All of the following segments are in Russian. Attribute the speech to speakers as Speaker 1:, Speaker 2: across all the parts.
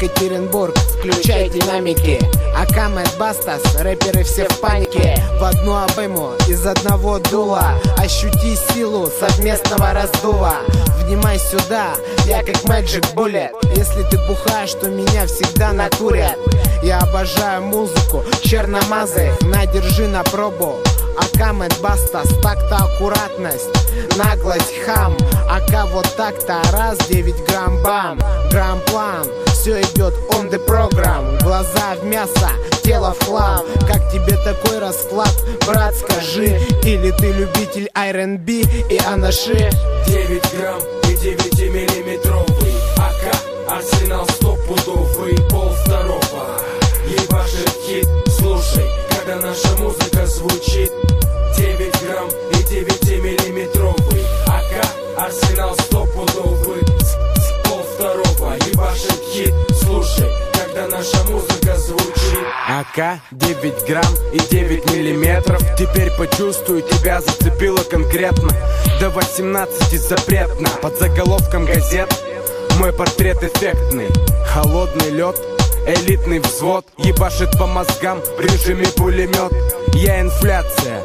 Speaker 1: Екатеринбург, включай динамики. АК Мэд Бастас, рэперы все в панике. В одну обойму, из одного дула. Ощути силу совместного раздува. Внимай сюда, я как Magic Bullet. Если ты бухаешь, то меня всегда накурят. Я обожаю музыку, черномазых, надержи на пробу. АК Мэд Бастас, так-то аккуратность, наглость, хам. АК вот так-то, раз, 9 грамм, бам. Грамм-план, все идет on the program. Глаза в мясо, тело в хлам. Как тебе такой расклад, брат, скажи? Или ты любитель R&B и анаши?
Speaker 2: 9 грамм и 9-миллиметровый АК, арсенал стопудовый, полвторого. Ебашит хит, слушай, когда наша музыка звучит. 9 грамм и 9-миллиметровый АК, арсенал стопудовый, полвторого. Ебашит хит, слушай, когда наша музыка звучит.
Speaker 3: АК 9 грамм и 9 миллиметров. Теперь почувствую, тебя зацепило конкретно. До 18 запретно. Под заголовком газет мой портрет эффектный. Холодный лед, элитный взвод. Ебашит по мозгам в режиме пулемет. Я инфляция,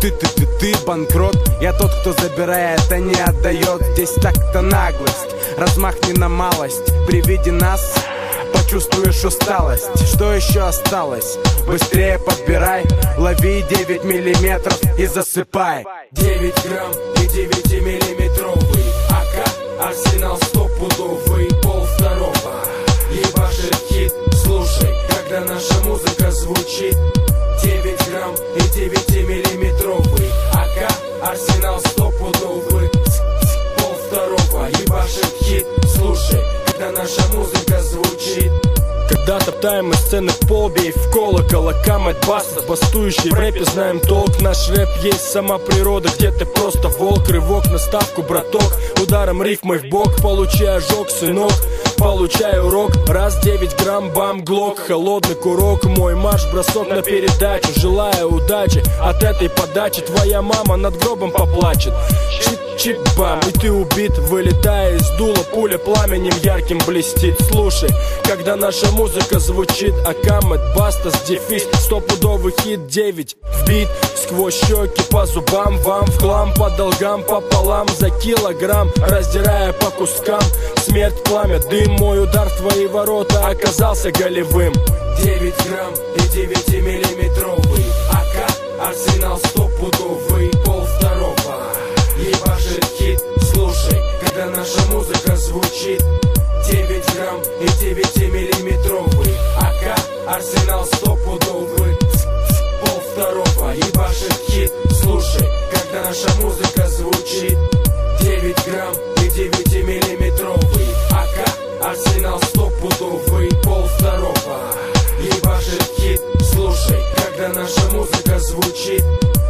Speaker 3: ты банкрот. Я тот, кто забирает, а не отдает. Здесь так-то наглость, размах не на малость. При виде нас почувствуешь усталость. Что еще осталось? Быстрее подбирай, лови 9 миллиметров и засыпай.
Speaker 2: 9 грамм и 9-миллиметровый АК, арсенал стопудовый, полвторого. Ебашит хит, слушай, когда наша музыка звучит. 9 грамм и 9-миллиметровый АК, арсенал стопудовый, полвторого. Ебашит хит, слушай, когда наша музыка звучит.
Speaker 4: Когда топтаем мы сцены полбей в колокол, АК Мэд Бастас, бастующий в рэпе, знаем толк. Наш рэп есть сама природа, где ты просто волк. Рывок на ставку, браток, ударом рифмой в бок. Получай ожог, сынок, получай урок. Раз, 9 грамм, бам, глок, холодный курок. Мой марш, бросок на передачу. Желаю удачи от этой подачи. Твоя мама над гробом поплачет. Чик-чик-бам, и ты убит, вылетая из дула. Пуля пламенем ярким блестит. Слушай, когда наша музыка звучит. АК Мэд Бастас, дефис, стопудовый хит. 9 в бит, сквозь щеки по зубам. Вам в хлам, по долгам, пополам. За килограмм, раздирая по кускам. Смерть, пламя, дым, мой удар в твои ворота оказался голевым.
Speaker 2: 9 грамм и 9-миллиметровый АК, арсенал стопудовый, полвторого. Ебашит хит, слушай, когда наша музыка звучит. 9 грамм и 9-миллиметровый АК, арсенал стопудовый, полвторого. Ебашит хит, слушай, когда наша музыка звучит. 9 грамм и 9-миллиметровый АК, арсенал стопудовый, полвторого. Ебашит хит, слушай, когда наша музыка звучит.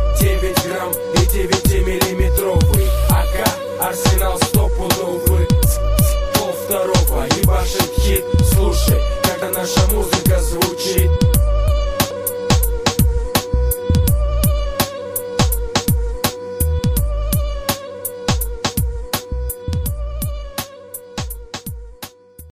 Speaker 2: 9 грамм и 9-миллиметровый АК, арсенал стопудовый, полвторого. Ебашит хит,